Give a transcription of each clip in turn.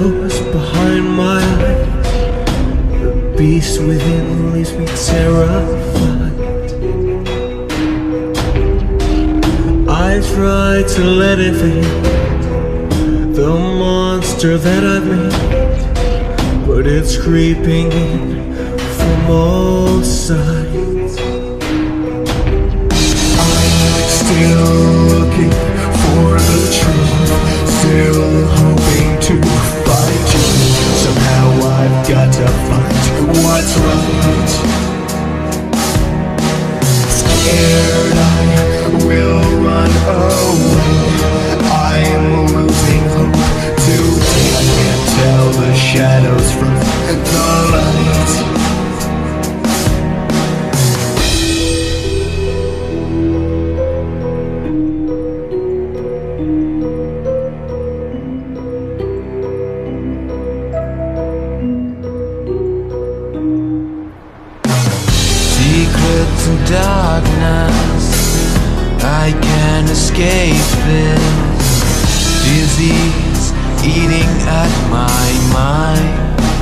shadows behind my eyes. The beast within leaves me terrified. I try to let it fade, the monster that I've made, but it's creeping in from all sides. I'm still looking for the truth, still hoping to find you. Somehow I've got to find what's right. Scared I will run away, I'm losing hope. Today I can't tell the shadows from the light. Secrets and darkness, I can't escape this disease eating at my mind.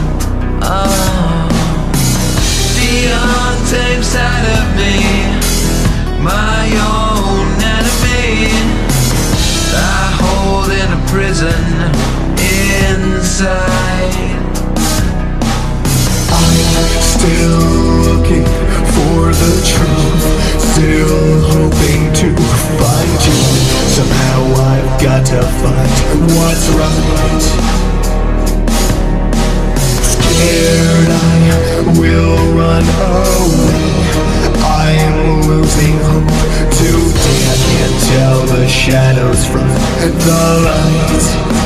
The untamed side of me, my own enemy, I hold in a prison inside. I'm still looking for the truth, still hoping to find you. Somehow I've got to find what's right. Scared I will run away, I'm losing hope. Today I can't tell the shadows from the light.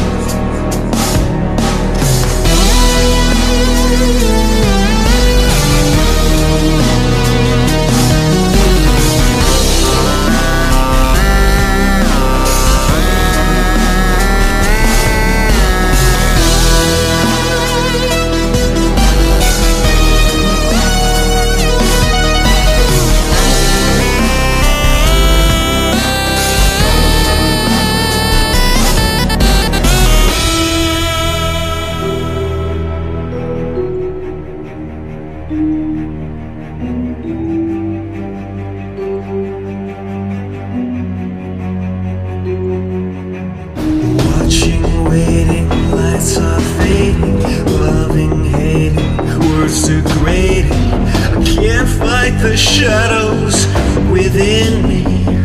Watching, waiting, lights are fading, loving, hating, words degrading. I can't fight the shadows within me.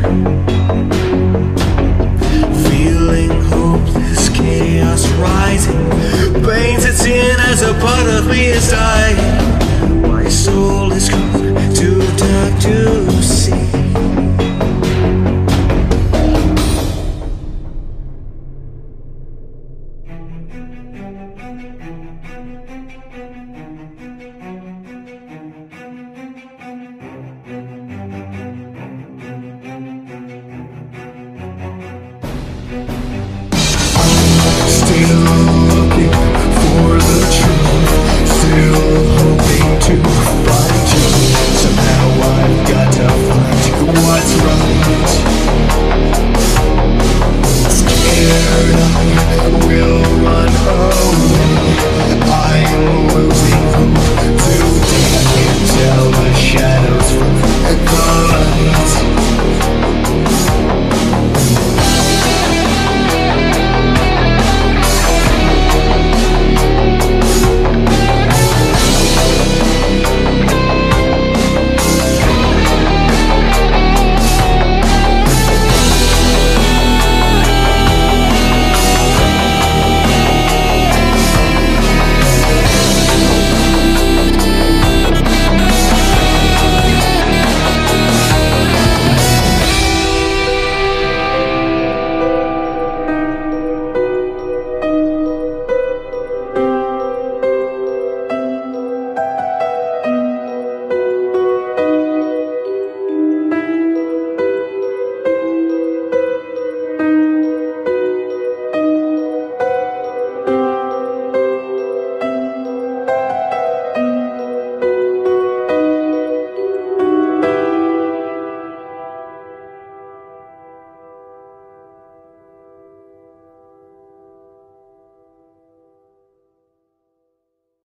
Feeling hopeless, chaos rising, pains its in as a part of me is dying.